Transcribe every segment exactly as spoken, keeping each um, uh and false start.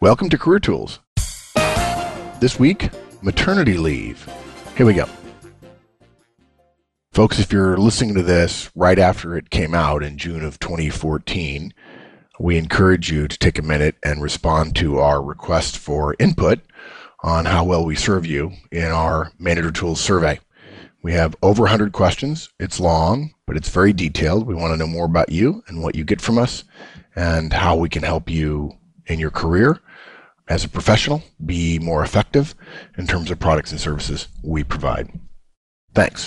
Welcome to Career Tools. This week, maternity leave. Here we go. Folks, if you're listening to this right after it came out in June of twenty fourteen, we encourage you to take a minute and respond to our request for input on how well we serve you in our Manager Tools survey. We have over one hundred questions. It's long, but it's very detailed. We want to know more about you and what you get from us and how we can help you in your career as a professional be more effective in terms of products and services we provide. Thanks.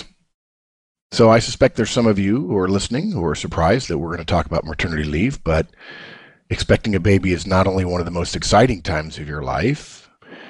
So I suspect there's some of you who are listening who are surprised that we're going to talk about maternity leave, but expecting a baby is not only one of the most exciting times of your life,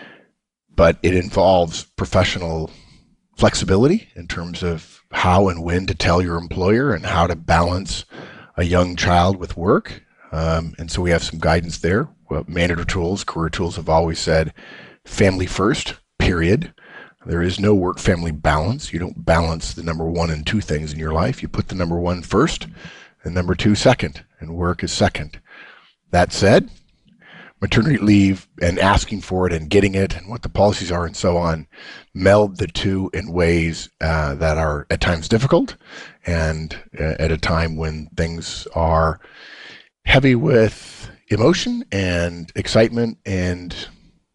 but it involves professional flexibility in terms of how and when to tell your employer and how to balance a young child with work. Um, and so we have some guidance there. Well, Manager Tools, Career Tools have always said family first, period. There is no work-family balance. You don't balance the number one and two things in your life. You put the number one first and number two second, and work is second. That said, maternity leave and asking for it and getting it and what the policies are and so on meld the two in ways uh, that are at times difficult and uh, at a time when things are heavy with emotion and excitement and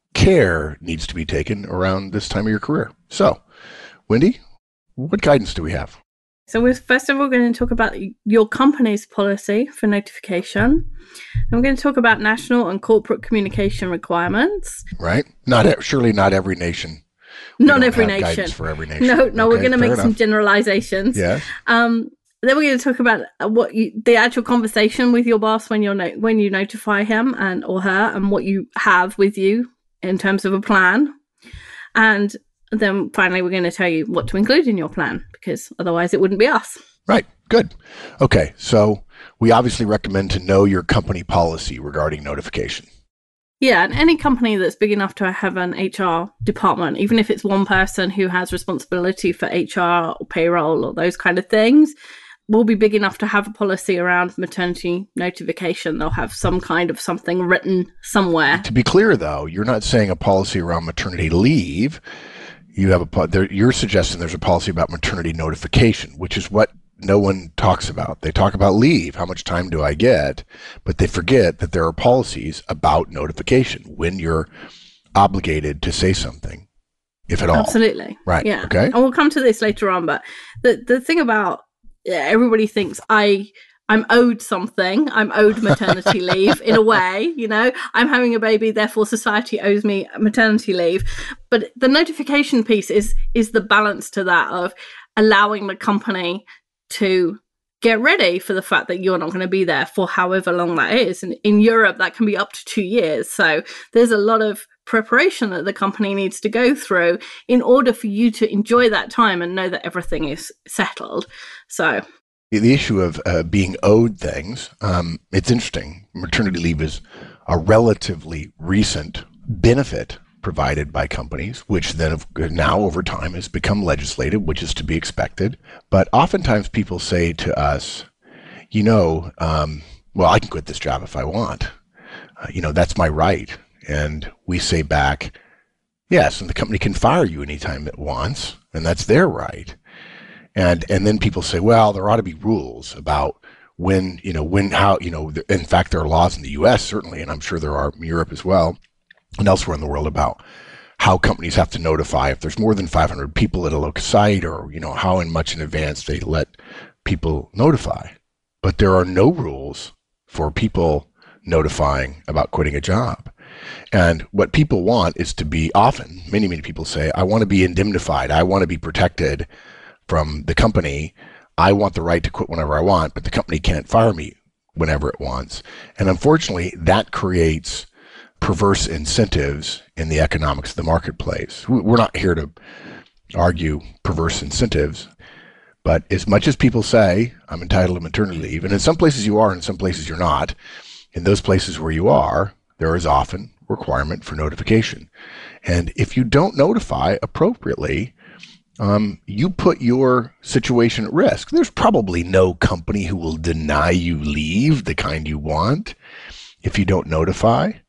care needs to be taken around this time of your career. So, Wendy, what guidance do we have? So we're first of all going to talk about your company's policy for notification. And we're going to talk about national and corporate communication requirements. Right. Not surely not every nation. Not every nation. For every nation. No, no, okay, we're going to make enough. some generalizations. Yeah. Um, Then we're going to talk about what you, the actual conversation with your boss when you're no, when you notify him and or her, and what you have with you in terms of a plan. And then finally, we're going to tell you what to include in your plan, because otherwise it wouldn't be us. Right. Good. Okay. So we obviously recommend to know your company policy regarding notification. Yeah, and any company that's big enough to have an H R department, even if it's one person who has responsibility for H R or payroll or those kind of things, will be big enough to have a policy around maternity notification. They'll have some kind of something written somewhere. To be clear, though, you're not saying a policy around maternity leave. You have a there, you're suggesting there's a policy about maternity notification, which is what no one talks about. They talk about leave, how much time do I get, but they forget that there are policies about notification when you're obligated to say something, if at all. Absolutely. Right. Yeah. Okay. And we'll come to this later on, but the the thing about yeah, everybody thinks I I'm owed something. I'm owed maternity leave in a way, you know, I'm having a baby, therefore society owes me maternity leave. But the notification piece is is the balance to that of allowing the company to get ready for the fact that you're not going to be there for however long that is. And in Europe, that can be up to two years. So there's a lot of preparation that the company needs to go through in order for you to enjoy that time and know that everything is settled. So the issue of uh, being owed things, um, it's interesting. Maternity leave is a relatively recent benefit provided by companies, which then now over time has become legislated, which is to be expected. But oftentimes people say to us, you know, um, well, I can quit this job if I want. Uh, you know, that's my right. And we say back, yes, and the company can fire you anytime it wants, and that's their right. And and then people say, well, there ought to be rules about when, you know, when, how, you know, in fact, there are laws in the U S certainly, and I'm sure there are in Europe as well, and elsewhere in the world about how companies have to notify if there's more than five hundred people at a local site, or, you know, how in much in advance they let people notify. But there are no rules for people notifying about quitting a job. And what people want is to be often, many, many people say, I want to be indemnified. I want to be protected from the company. I want the right to quit whenever I want, but the company can't fire me whenever it wants. And unfortunately, that creates perverse incentives in the economics of the marketplace. We're not here to argue perverse incentives, but as much as people say, I'm entitled to maternity leave, and in some places you are, in some places you're not, in those places where you are, there is often requirement for notification. And if you don't notify appropriately, um, you put your situation at risk. There's probably no company who will deny you leave, the kind you want, if you don't notify.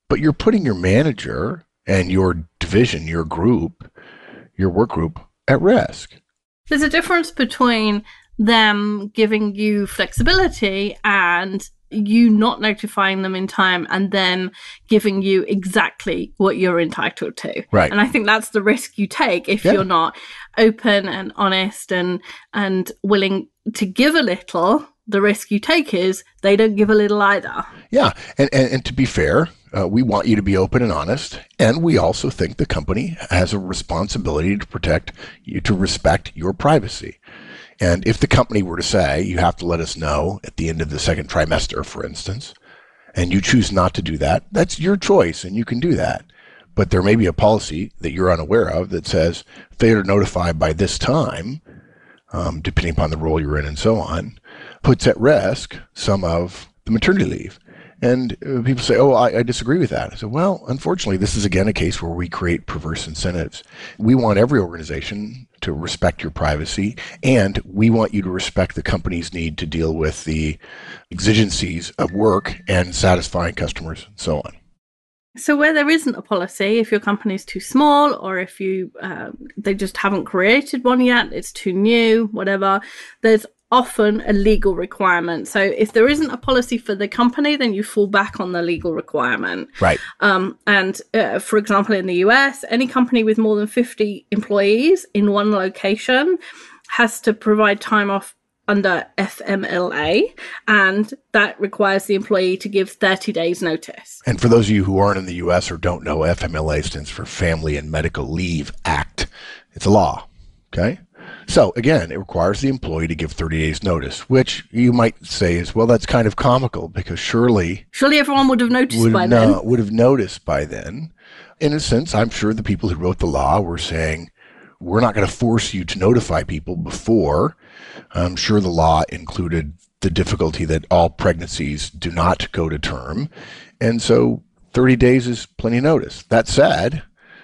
but you're putting your manager and your division, your group, your work group at risk. There's a difference between them giving you flexibility and you not notifying them in time and then giving you exactly what you're entitled to. Right. And I think that's the risk you take if yeah. you're not open and honest and and willing to give a little. The risk you take is they don't give a little either. Yeah. And, and, and to be fair, uh, we want you to be open and honest. And we also think the company has a responsibility to protect you, to respect your privacy. And if the company were to say, you have to let us know at the end of the second trimester, for instance, and you choose not to do that, that's your choice and you can do that. But there may be a policy that you're unaware of that says failure to notify by this time, um, depending upon the role you're in and so on, puts at risk some of the maternity leave. And uh, people say, oh, I, I disagree with that. I said, well, unfortunately, this is again a case where we create perverse incentives. We want every organization to respect your privacy, and we want you to respect the company's need to deal with the exigencies of work and satisfying customers and so on. So where there isn't a policy, if your company's too small or if you um, they just haven't created one yet, it's too new, whatever, there's often a legal requirement. So if there isn't a policy for the company, then you fall back on the legal requirement. Right. Um, and uh, for example, in the U S, any company with more than fifty employees in one location has to provide time off under F M L A, and that requires the employee to give thirty days notice. And for those of you who aren't in the U S or don't know, F M L A stands for Family and Medical Leave Act. It's a law. Okay. So again, it requires the employee to give thirty days notice, which you might say is, well, that's kind of comical because surely... Surely everyone would have noticed would by have then. No, would have noticed by then. In a sense, I'm sure the people who wrote the law were saying, we're not going to force you to notify people before. I'm sure the law included the difficulty that all pregnancies do not go to term. And so thirty days is plenty of notice. That said,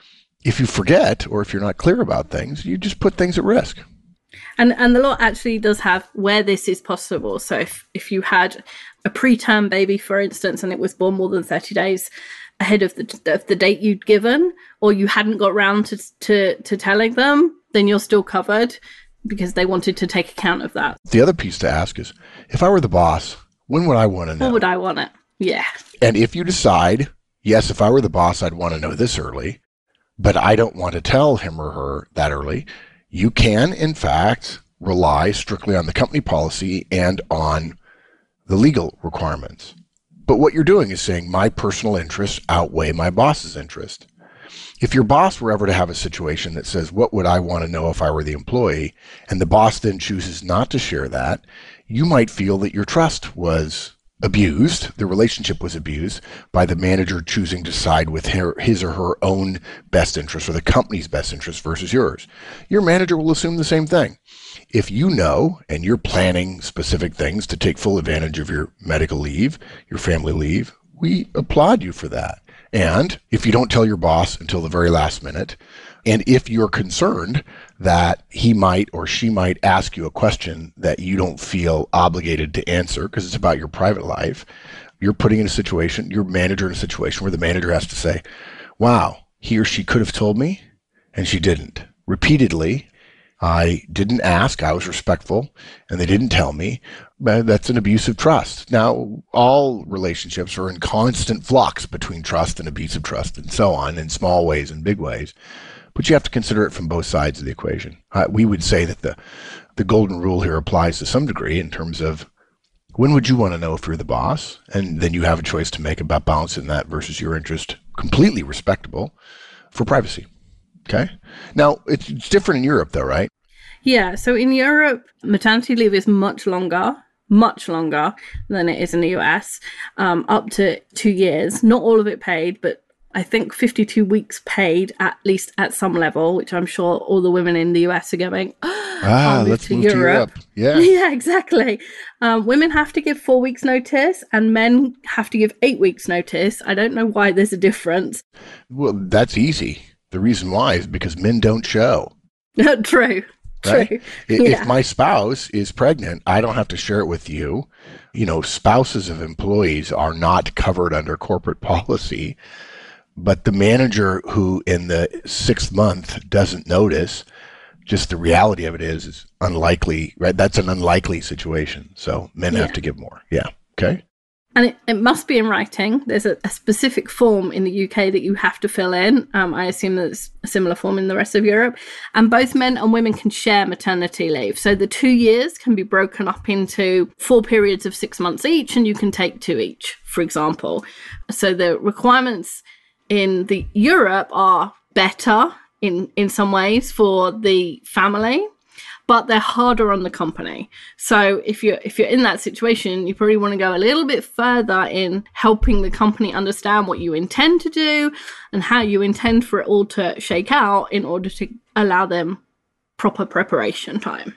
if you forget or if you're not clear about things, you just put things at risk. And and the law actually does have where this is possible. So if, if you had a preterm baby, for instance, and it was born more than thirty days ahead of the of the date you'd given, or you hadn't got round to, to, to telling them, then you're still covered because they wanted to take account of that. The other piece to ask is, if I were the boss, when would I want to know? When would I want it? Yeah. And if you decide, yes, if I were the boss, I'd want to know this early, but I don't want to tell him or her that early, you can, in fact, rely strictly on the company policy and on the legal requirements. But what you're doing is saying my personal interests outweigh my boss's interest. If your boss were ever to have a situation that says, what would I want to know if I were the employee, and the boss then chooses not to share that, you might feel that your trust was abused, the relationship was abused by the manager choosing to side with her, his or her own best interest or the company's best interest versus yours. Your manager will assume the same thing. If you know and you're planning specific things to take full advantage of your medical leave, your family leave, we applaud you for that. And if you don't tell your boss until the very last minute, and if you're concerned that he might or she might ask you a question that you don't feel obligated to answer because it's about your private life, you're putting in a situation, your manager in a situation where the manager has to say, wow, he or she could have told me and she didn't. Repeatedly, I didn't ask, I was respectful, and they didn't tell me. That's an abuse of trust. Now, all relationships are in constant flux between trust and abuse of trust and so on, in small ways and big ways. But you have to consider it from both sides of the equation. Uh, we would say that the, the golden rule here applies to some degree in terms of when would you want to know if you're the boss? And then you have a choice to make about balancing that versus your interest, completely respectable, for privacy. Okay? Now, it's, it's different in Europe, though, right? Yeah. So in Europe, maternity leave is much longer, much longer than it is in the U S, um, up to two years. Not all of it paid, but I think fifty-two weeks paid, at least at some level, which I'm sure all the women in the U S are going, oh, ah, move let's to move Europe. to Europe. Yeah. Yeah, exactly. Um, women have to give four weeks notice and men have to give eight weeks notice. I don't know why there's a difference. Well, that's easy. The reason why is because men don't show. True. right? True. If Yeah. my spouse is pregnant, I don't have to share it with you. You know, spouses of employees are not covered under corporate policy, but the manager who in the sixth month doesn't notice, just the reality of it is, is unlikely, right? That's an unlikely situation. So men Yeah. have to give more. Yeah. Okay. And it, it must be in writing. There's a, a specific form in the U K that you have to fill in. Um, I assume there's a similar form in the rest of Europe. And both men and women can share maternity leave. So the two years can be broken up into four periods of six months each, and you can take two each, for example. So the requirements in the Europe are better in, in some ways for the family, but they're harder on the company. So if you're if you're in that situation, you probably want to go a little bit further in helping the company understand what you intend to do and how you intend for it all to shake out in order to allow them proper preparation time.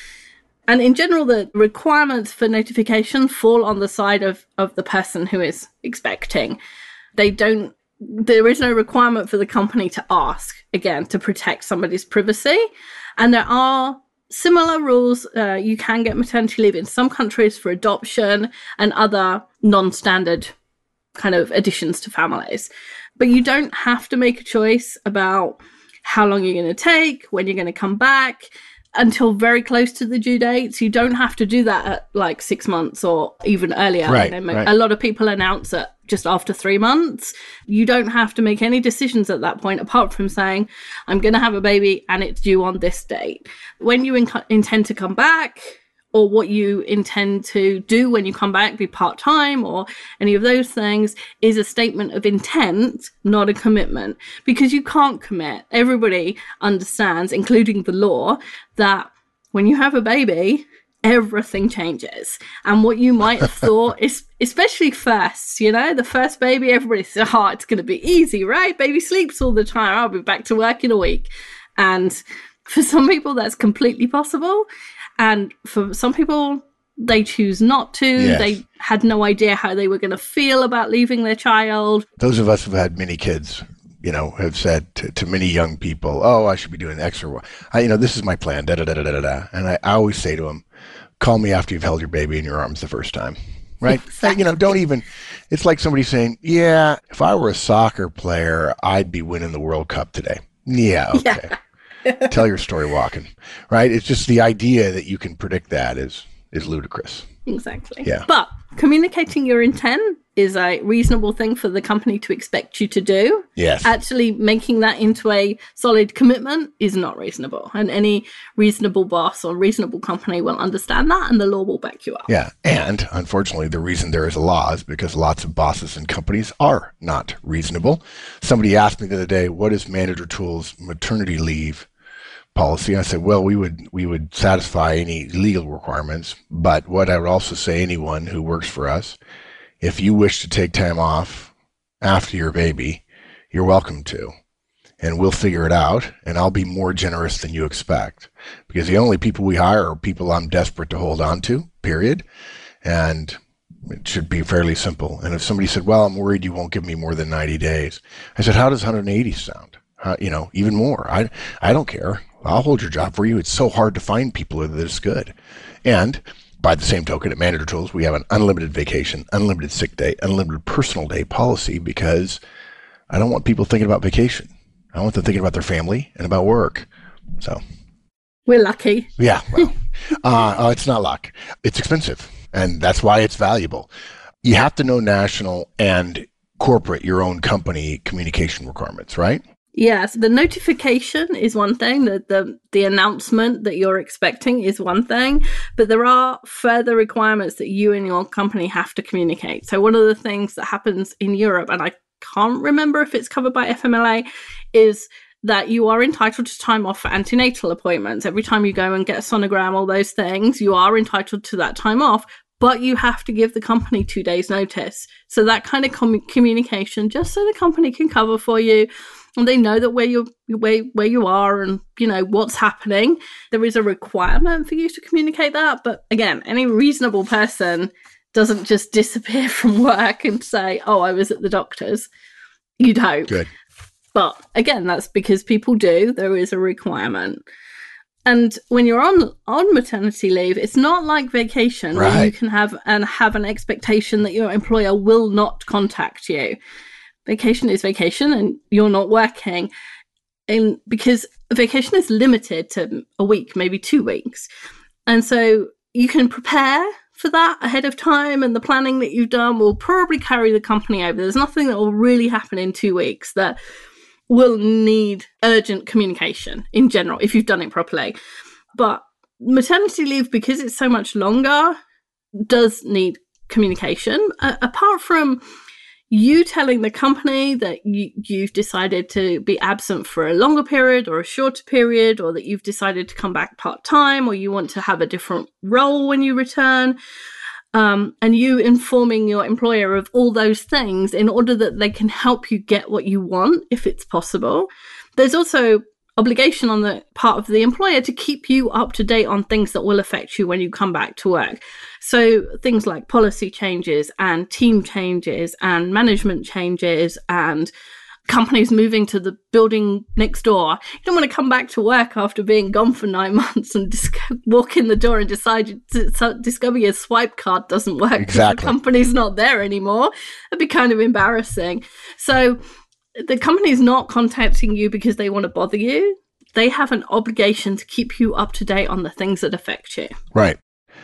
And in general, the requirements for notification fall on the side of, of the person who is expecting. They don't There is no requirement for the company to ask, again, to protect somebody's privacy. And there are similar rules. Uh, you can get maternity leave in some countries for adoption and other non-standard kind of additions to families. But you don't have to make a choice about how long you're going to take, when you're going to come back, until very close to the due date. So you don't have to do that at like six months or even earlier. Right, You know, right. A lot of people announce it just after three months. You don't have to make any decisions at that point, apart from saying, I'm going to have a baby and it's due on this date. When you in- intend to come back, or what you intend to do when you come back, be part-time or any of those things, is a statement of intent, not a commitment. Because you can't commit. Everybody understands, including the law, that when you have a baby, everything changes. And what you might have thought is, especially first, you know, the first baby, everybody says, oh, it's going to be easy, right? Baby sleeps all the time. I'll be back to work in a week. And for some people, that's completely possible. And for some people, they choose not to. Yes. They had no idea how they were going to feel about leaving their child. Those of us who've had many kids, you know, have said to, to many young people, oh, I should be doing X or Y. I, you know, this is my plan, da da da da da da. And I, I always say to them, call me after you've held your baby in your arms the first time, right? Exactly. You know, don't even, it's like somebody saying, yeah, if I were a soccer player, I'd be winning the World Cup today. Yeah, okay. Yeah. Tell your story walking, right? It's just the idea that you can predict that is is ludicrous. Exactly. Yeah. But communicating your intent is a reasonable thing for the company to expect you to do. Yes. Actually making that into a solid commitment is not reasonable. And any reasonable boss or reasonable company will understand that, and the law will back you up. Yeah. And unfortunately, the reason there is a law is because lots of bosses and companies are not reasonable. Somebody asked me the other day, what is Manager Tools maternity leave policy? I said, well, we would we would satisfy any legal requirements, but what I would also say, anyone who works for us, if you wish to take time off after your baby, you're welcome to, and we'll figure it out, and I'll be more generous than you expect, because the only people we hire are people I'm desperate to hold on to, period, and it should be fairly simple. And if somebody said, well, I'm worried you won't give me more than ninety days, I said, how does one hundred eighty sound? Uh, you know, even more. I I don't care. I'll hold your job for you. It's so hard to find people that is good. And by the same token, at Manager Tools, we have an unlimited vacation, unlimited sick day, unlimited personal day policy, because I don't want people thinking about vacation. I want them thinking about their family and about work. So We're lucky. yeah, well, uh, uh, it's not luck. It's expensive, and that's why it's valuable. You have to know national and corporate, your own company communication requirements, right? Yes, the notification is one thing, the, the the announcement that you're expecting is one thing, but there are further requirements that you and your company have to communicate. So one of the things that happens in Europe, and I can't remember if it's covered by F M L A, is that you are entitled to time off for antenatal appointments. Every time you go and get a sonogram, all those things, you are entitled to that time off, but you have to give the company two days notice. So that kind of com- communication, just so the company can cover for you, and they know that where you where where you are and you know what's happening. There is a requirement for you to communicate that, but again, any reasonable person doesn't just disappear from work and say, "Oh, I was at the doctor's." You'd hope. Good. But again, that's because people do. There is a requirement. And when you're on on maternity leave, it's not like vacation Right. where you can have and have an expectation that your employer will not contact you. Vacation is vacation, and you're not working, and because vacation is limited to a week, maybe two weeks, and so you can prepare for that ahead of time, and the planning that you've done will probably carry the company over. There's nothing that will really happen in two weeks that will need urgent communication in general if you've done it properly. But maternity leave, because it's so much longer, does need communication. Uh, apart from you telling the company that you, you've decided to be absent for a longer period or a shorter period, or that you've decided to come back part-time, or you want to have a different role when you return, Um, and you informing your employer of all those things in order that they can help you get what you want, if it's possible. There's also obligation on the part of the employer to keep you up to date on things that will affect you when you come back to work. So things like policy changes and team changes and management changes and companies moving to the building next door. You don't want to come back to work after being gone for nine months and dis- walk in the door and decide to so discover your swipe card doesn't work. Exactly. The company's not there anymore. That'd be kind of embarrassing. So the company's not contacting you because they want to bother you. They have an obligation to keep you up to date on the things that affect you. Right.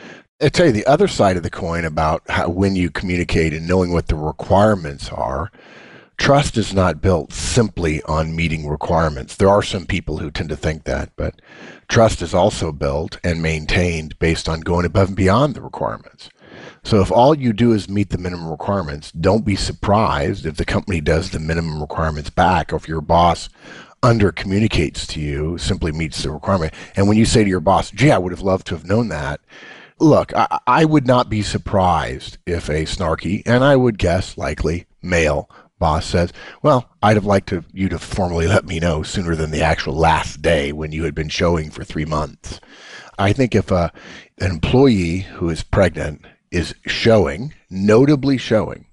I tell you the other side of the coin about how when you communicate and knowing what the requirements are. Trust is not built simply on meeting requirements. There are some people who tend to think that, but trust is also built and maintained based on going above and beyond the requirements. So if all you do is meet the minimum requirements, don't be surprised if the company does the minimum requirements back, or if your boss under communicates to you, simply meets the requirement. And when you say to your boss, gee, I would have loved to have known that. Look, I, I would not be surprised if a snarky, and I would guess likely male boss says, well, I'd have liked to, you to formally let me know sooner than the actual last day when you had been showing for three months. I think if a, an employee who is pregnant is showing, notably showing,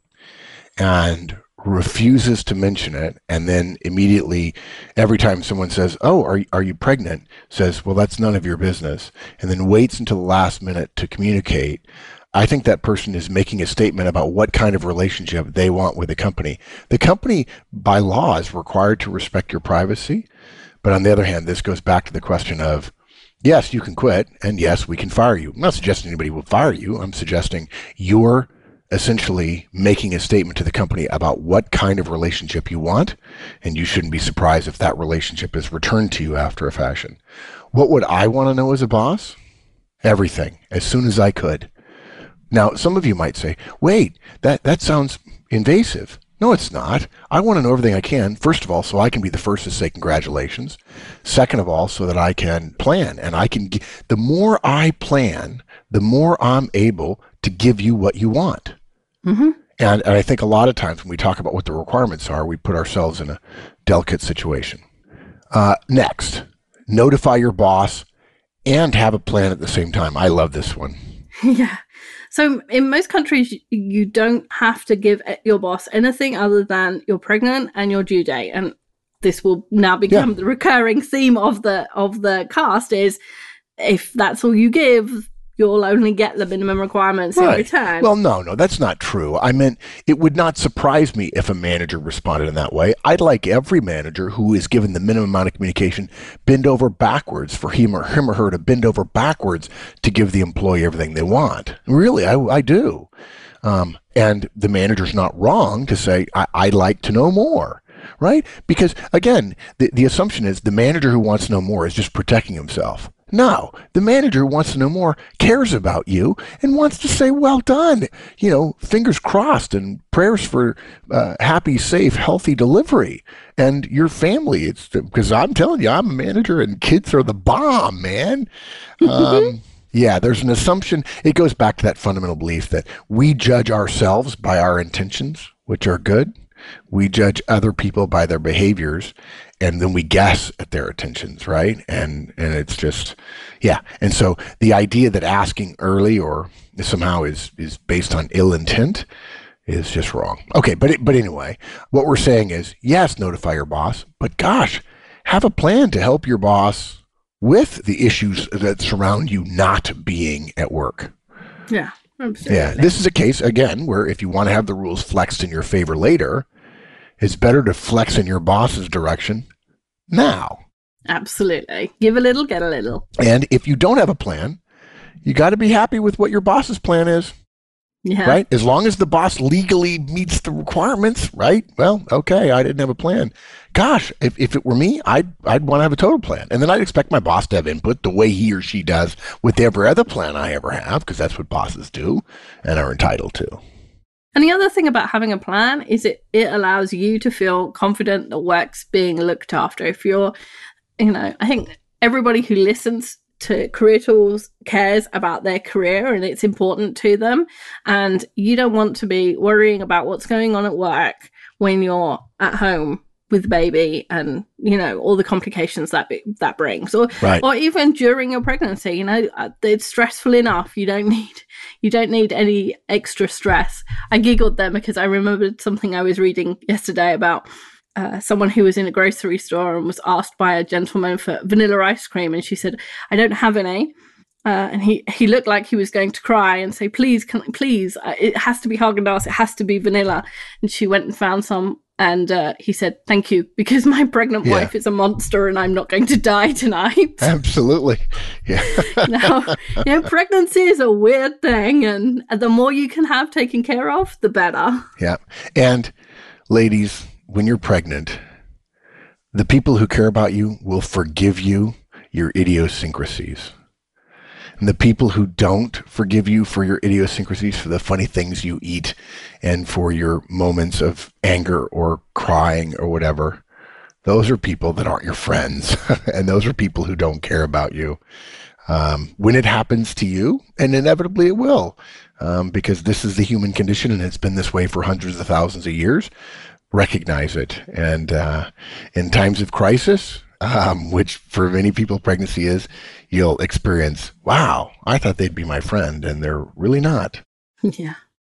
and refuses to mention it, and then immediately every time someone says, oh, are, are you pregnant, says, well, that's none of your business, and then waits until the last minute to communicate, I think that person is making a statement about what kind of relationship they want with the company. The company, by law, is required to respect your privacy. But on the other hand, this goes back to the question of, yes, you can quit, and yes, we can fire you. I'm not suggesting anybody will fire you. I'm suggesting you're essentially making a statement to the company about what kind of relationship you want, and you shouldn't be surprised if that relationship is returned to you after a fashion. What would I want to know as a boss? Everything, as soon as I could. Now, some of you might say, wait, that, that sounds invasive. No, it's not. I want to know everything I can, first of all, so I can be the first to say congratulations. Second of all, so that I can plan. And I can, the more I plan, the more I'm able to give you what you want. Mm-hmm. And, and I think a lot of times when we talk about what the requirements are, we put ourselves in a delicate situation. Uh, next, notify your boss and have a plan at the same time. I love this one. Yeah. So in most countries, you don't have to give your boss anything other than you're pregnant and your due date. And this will now become yeah. the recurring theme of the of the cast is if that's all you give, you'll only get the minimum requirements right. in return. Well, no, no, that's not true. I meant it would not surprise me if a manager responded in that way. I'd like every manager who is given the minimum amount of communication bend over backwards for him or him or her to bend over backwards to give the employee everything they want. Really, I, I do. Um, and the manager's not wrong to say, I, I'd like to know more. Right? Because, again, the, the assumption is the manager who wants to know more is just protecting himself. No, the manager who wants to know more cares about you and wants to say, well done, you know, fingers crossed and prayers for uh, happy, safe, healthy delivery and your family. It's because I'm telling you, I'm a manager and kids are the bomb, man. Um, yeah, there's an assumption. It goes back to that fundamental belief that we judge ourselves by our intentions, which are good. We judge other people by their behaviors, and then we guess at their intentions, right? And and it's just, yeah. And so the idea that asking early or somehow is is based on ill intent is just wrong. Okay, but it, but anyway, what we're saying is, yes, notify your boss, but gosh, have a plan to help your boss with the issues that surround you not being at work. Yeah, absolutely. Yeah, this is a case, again, where if you want to have the rules flexed in your favor later, it's better to flex in your boss's direction now. Absolutely. Give a little, get a little. And if you don't have a plan, you got to be happy with what your boss's plan is. Yeah. Right? As long as the boss legally meets the requirements, right? Well, okay, I didn't have a plan. Gosh, if, if it were me, I'd I'd want to have a total plan. And then I'd expect my boss to have input the way he or she does with every other plan I ever have, because that's what bosses do and are entitled to. And the other thing about having a plan is it, it allows you to feel confident that work's being looked after. If you're, you know, I think everybody who listens to Career Tools cares about their career and it's important to them. And you don't want to be worrying about what's going on at work when you're at home with the baby and, you know, all the complications that that brings. Or, right. or even during your pregnancy, you know, it's stressful enough. You don't need, you don't need any extra stress. I giggled then because I remembered something I was reading yesterday about Uh, someone who was in a grocery store and was asked by a gentleman for vanilla ice cream, and she said, "I don't have any." Uh, and he, he looked like he was going to cry and say, "Please, can, please, uh, it has to be Haagen-Dazs. It has to be vanilla." And she went and found some, and uh, he said, "Thank you, because my pregnant yeah. wife is a monster, and I'm not going to die tonight." Absolutely, yeah. Now, you know, pregnancy is a weird thing, and the more you can have taken care of, the better. Yeah, and ladies, when you're pregnant, the people who care about you will forgive you your idiosyncrasies. And the people who don't forgive you for your idiosyncrasies, for the funny things you eat, and for your moments of anger or crying or whatever, those are people that aren't your friends. And those are people who don't care about you. Um, when it happens to you, and inevitably it will, um, because this is the human condition and it's been this way for hundreds of thousands of years, recognize it. And uh, in times of crisis, um, which for many people pregnancy is, you'll experience, wow, I thought they'd be my friend, and they're really not. Yeah.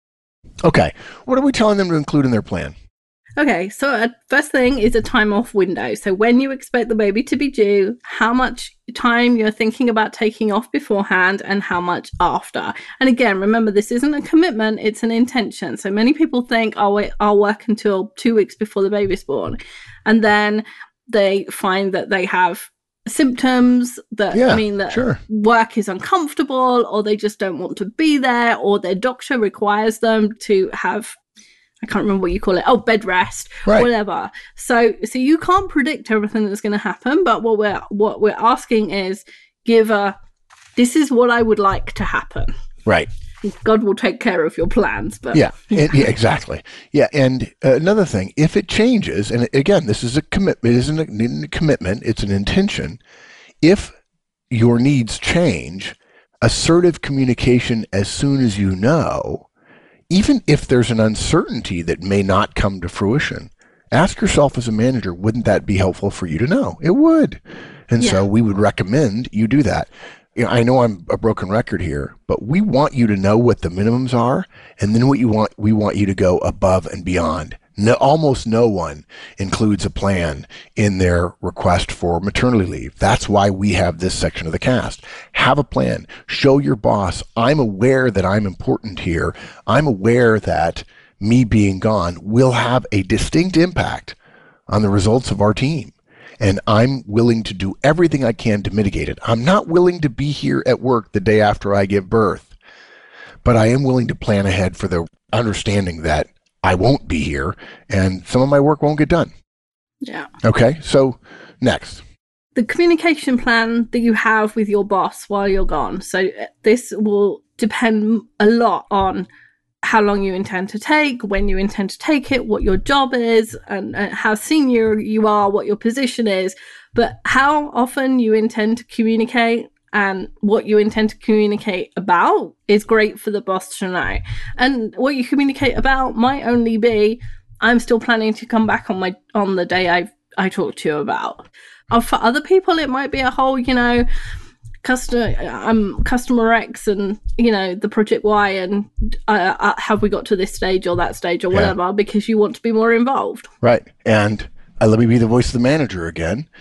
Okay, what are we telling them to include in their plan? Okay, so uh, first thing is a time off window. So when you expect the baby to be due, how much time you're thinking about taking off beforehand and how much after. And again, remember, this isn't a commitment, it's an intention. So many people think, oh, wait, I'll work until two weeks before the baby's born. And then they find that they have symptoms that yeah, mean that sure. work is uncomfortable, or they just don't want to be there, or their doctor requires them to have, I can't remember what you call it. Oh, bed rest, right. whatever. So, so you can't predict everything that's going to happen. But what we're what we're asking is, give a, this is what I would like to happen. Right. God will take care of your plans. But yeah, and, yeah, exactly. Yeah, and uh, another thing, if it changes, and again, this is a commitment. It isn't a, a commitment; it's an intention. If your needs change, assertive communication as soon as you know. Even if there's an uncertainty that may not come to fruition, ask yourself as a manager, wouldn't that be helpful for you to know? It would. And yeah. so we would recommend you do that. You know, I know I'm a broken record here, but we want you to know what the minimums are, and then what you want, we want you to go above and beyond. No, almost no one includes a plan in their request for maternity leave. That's why we have this section of the cast. Have a plan. Show your boss, I'm aware that I'm important here. I'm aware that me being gone will have a distinct impact on the results of our team. And I'm willing to do everything I can to mitigate it. I'm not willing to be here at work the day after I give birth, but I am willing to plan ahead for the understanding that I won't be here, and some of my work won't get done. Yeah. Okay, so next. The communication plan that you have with your boss while you're gone. So this will depend a lot on how long you intend to take, when you intend to take it, what your job is, and, and how senior you are, what your position is. But how often you intend to communicate and what you intend to communicate about is great for the boss to know. And what you communicate about might only be, I'm still planning to come back on my on the day I I talked to you about. Or for other people, it might be a whole, you know, customer um customer X and, you know, the project Y, and uh, uh, have we got to this stage or that stage or whatever, yeah. because you want to be more involved. Right. And uh, let me be the voice of the manager again.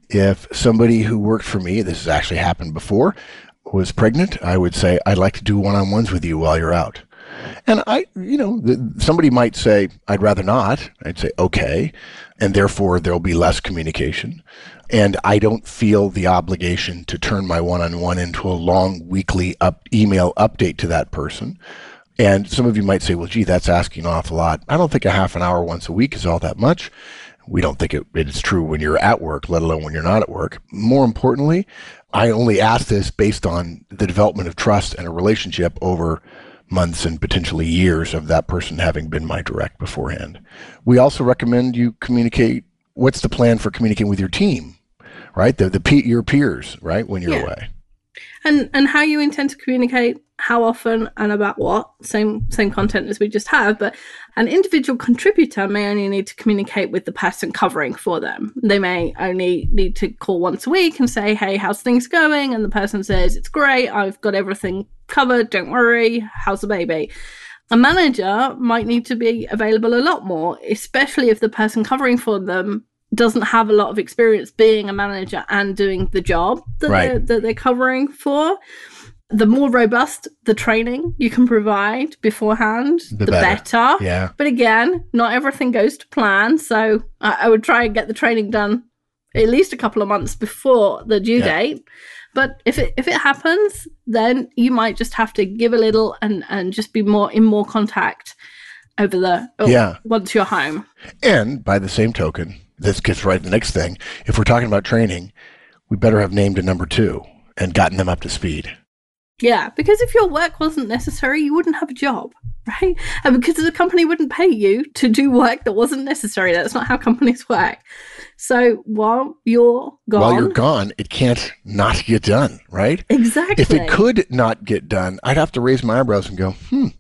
If somebody who worked for me, this has actually happened before, was pregnant, I would say, I'd like to do one-on-ones with you while you're out. And I, you know, somebody might say, I'd rather not. I'd say, okay. And therefore, there'll be less communication. And I don't feel the obligation to turn my one-on-one into a long weekly up email update to that person. And some of you might say, well, gee, that's asking an awful lot. I don't think a half an hour once a week is all that much. We don't think it, it's true when you're at work, let alone when you're not at work. More importantly, I only ask this based on the development of trust and a relationship over months and potentially years of that person having been my direct beforehand. We also recommend you communicate. What's the plan for communicating with your team, right? The, the pe- your peers, right? When you're yeah. away. And and how you intend to communicate, how often and about what, same same content as we just have, but an individual contributor may only need to communicate with the person covering for them. They may only need to call once a week and say, hey, how's things going? And the person says, it's great, I've got everything covered, don't worry, how's the baby? A manager might need to be available a lot more, especially if the person covering for them doesn't have a lot of experience being a manager and doing the job that, right. they're, that they're covering for. The more robust the training you can provide beforehand, the, the better. better. Yeah. But again, not everything goes to plan. So I, I would try and get the training done at least a couple of months before the due yeah. date. But if it if it happens, then you might just have to give a little and, and just be more in more contact over the oh, yeah. once you're home. And by the same token, this gets right to the next thing. If we're talking about training, we better have named a number two and gotten them up to speed. Yeah, because if your work wasn't necessary, you wouldn't have a job, right? And because the company wouldn't pay you to do work that wasn't necessary. That's not how companies work. So while you're gone... While you're gone, it can't not get done, right? Exactly. If it could not get done, I'd have to raise my eyebrows and go, hmm,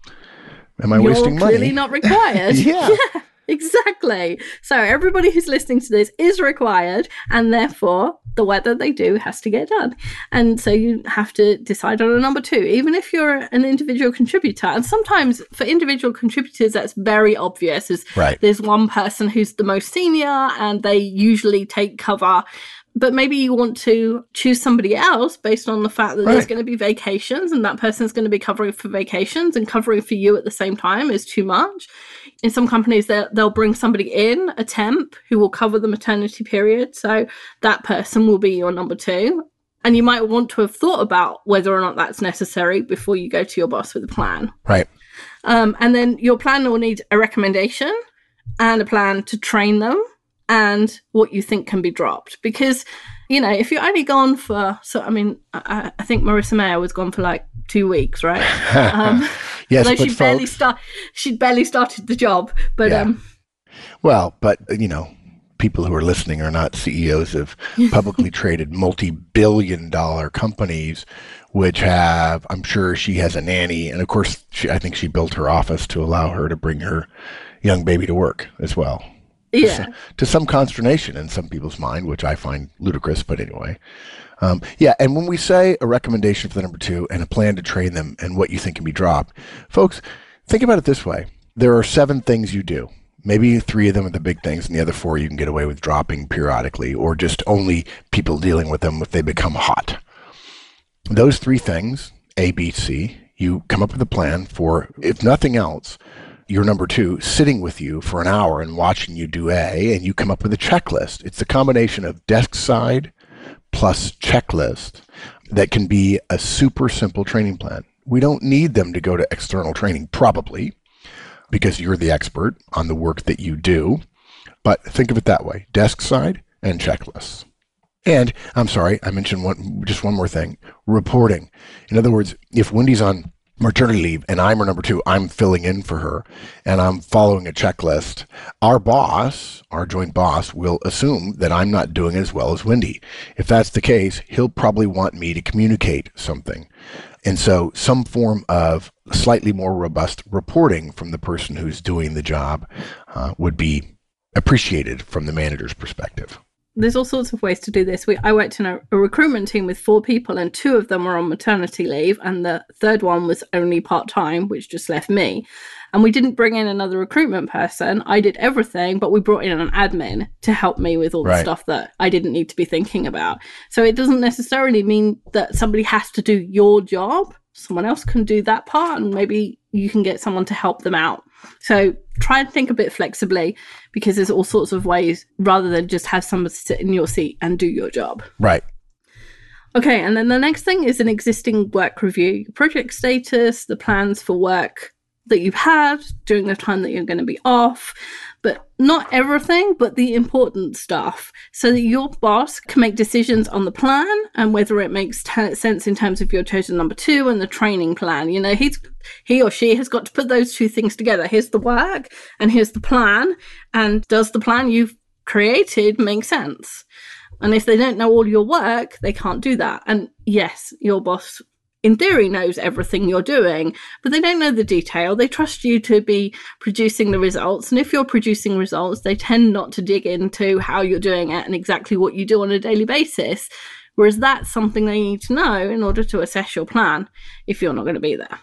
am I you're wasting money? You're clearly not required. yeah. yeah. Exactly. So everybody who's listening to this is required, and therefore the work that they do has to get done. And so you have to decide on a number two, even if you're an individual contributor. And sometimes for individual contributors, that's very obvious. Is right. There's one person who's the most senior and they usually take cover. But maybe you want to choose somebody else based on the fact that right. there's going to be vacations and that person's going to be covering for vacations, and covering for you at the same time is too much. In some companies, they'll bring somebody in, a temp, who will cover the maternity period. So that person will be your number two. And you might want to have thought about whether or not that's necessary before you go to your boss with a plan. Right. Um, and then your plan will need a recommendation and a plan to train them, and what you think can be dropped. Because, you know, if you're only gone for, so I mean, I, I think Marissa Mayer was gone for like two weeks, right? Um, yes, but she folks, barely start, she'd barely started the job. But yeah. um, well, but you know, people who are listening are not C E Os of publicly traded multi-billion dollar companies, which have, I'm sure she has a nanny, and of course, she, I think she built her office to allow her to bring her young baby to work as well. Yeah. To, to some consternation in some people's mind, which I find ludicrous, but anyway. Um, yeah, and when we say a recommendation for the number two and a plan to train them and what you think can be dropped, folks, think about it this way. There are seven things you do. Maybe three of them are the big things, and the other four you can get away with dropping periodically, or just only people dealing with them if they become hot. Those three things, A, B, C, you come up with a plan for, if nothing else, your number two sitting with you for an hour and watching you do A, and you come up with a checklist. It's a combination of desk side plus checklist that can be a super simple training plan. We don't need them to go to external training, probably, because you're the expert on the work that you do. But think of it that way, desk side and checklists. And I'm sorry, I mentioned one, just one more thing, reporting. In other words, if Wendy's on maternity leave and I'm her number two, I'm filling in for her and I'm following a checklist, our boss, our joint boss, will assume that I'm not doing as well as Wendy. If that's the case, he'll probably want me to communicate something. And so some form of slightly more robust reporting from the person who's doing the job uh, would be appreciated from the manager's perspective. There's all sorts of ways to do this. We, I worked in a, a recruitment team with four people, and two of them were on maternity leave, and the third one was only part-time, which just left me. And we didn't bring in another recruitment person. I did everything, but we brought in an admin to help me with all Right. the stuff that I didn't need to be thinking about. So it doesn't necessarily mean that somebody has to do your job. Someone else can do that part, and maybe you can get someone to help them out. So try and think a bit flexibly, because there's all sorts of ways rather than just have somebody sit in your seat and do your job. Right. Okay, and then the next thing is an existing work review. Your project status, the plans for work that you've had during the time that you're going to be off, but not everything, but the important stuff, so that your boss can make decisions on the plan and whether it makes t- sense in terms of your chosen number two and the training plan. You know, he's he or she has got to put those two things together. Here's the work and here's the plan. And does the plan you've created make sense? And if they don't know all your work, they can't do that. And yes, your boss, in theory, knows everything you're doing, but they don't know the detail. They trust you to be producing the results. And if you're producing results, they tend not to dig into how you're doing it and exactly what you do on a daily basis. Whereas that's something they need to know in order to assess your plan if you're not going to be there.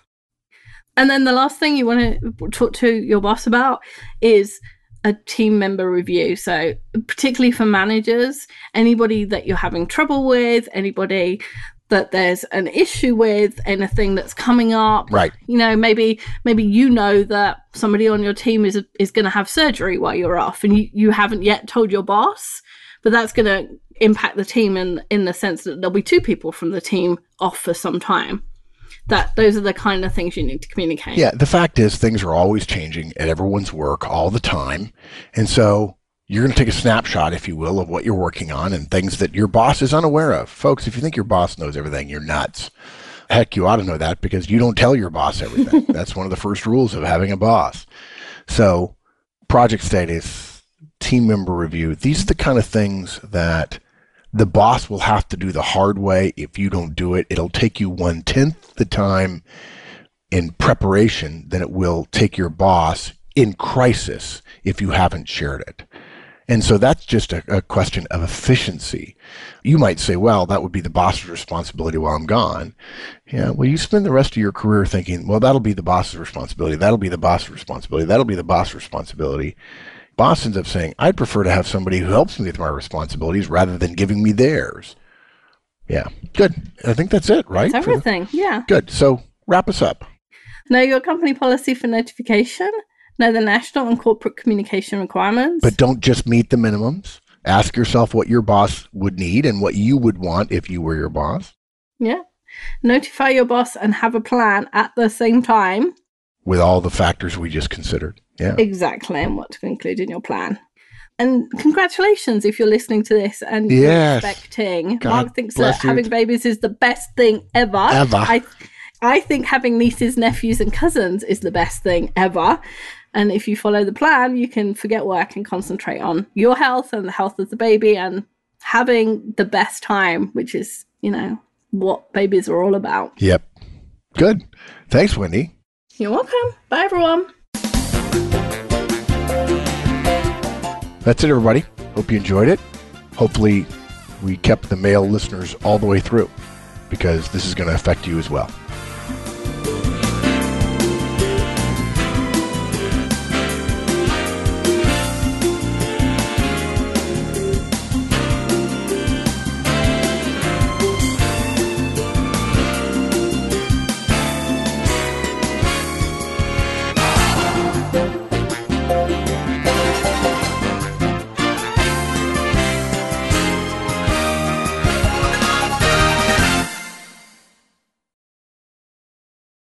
And then the last thing you want to talk to your boss about is a team member review. So particularly for managers, anybody that you're having trouble with, anybody that there's an issue with, anything that's coming up. Right. You know, maybe maybe you know that somebody on your team is is going to have surgery while you're off, and you, you haven't yet told your boss, but that's going to impact the team in in the sense that there'll be two people from the team off for some time. That those are the kind of things you need to communicate. Yeah, the fact is things are always changing at everyone's work all the time. And so you're going to take a snapshot, if you will, of what you're working on and things that your boss is unaware of. Folks, if you think your boss knows everything, you're nuts. Heck, you ought to know that because you don't tell your boss everything. That's one of the first rules of having a boss. So project status, team member review, these are the kind of things that the boss will have to do the hard way. If you don't do it, it'll take you one-tenth the time in preparation than it will take your boss in crisis if you haven't shared it. And so that's just a, a question of efficiency. You might say, well, that would be the boss's responsibility while I'm gone. Yeah, well, you spend the rest of your career thinking, well, that'll be the boss's responsibility. That'll be the boss's responsibility. That'll be the boss's responsibility. Boss ends up saying, I'd prefer to have somebody who helps me with my responsibilities rather than giving me theirs. Yeah, good. I think that's it, right? That's everything, the... yeah. Good. So wrap us up. Know your company policy for notification. Know the national and corporate communication requirements. But don't just meet the minimums. Ask yourself what your boss would need and what you would want if you were your boss. Yeah. Notify your boss and have a plan at the same time. With all the factors we just considered. Yeah. Exactly, and what to include in your plan. And congratulations if you're listening to this and you're yes. expecting. God Mark thinks that you. having babies is the best thing ever. Ever. I, I think having nieces, nephews, and cousins is the best thing ever. And if you follow the plan, you can forget work and concentrate on your health and the health of the baby and having the best time, which is, you know, what babies are all about. Yep. Good. Thanks, Wendy. You're welcome. Bye, everyone. That's it, everybody. Hope you enjoyed it. Hopefully, we kept the male listeners all the way through because this is going to affect you as well.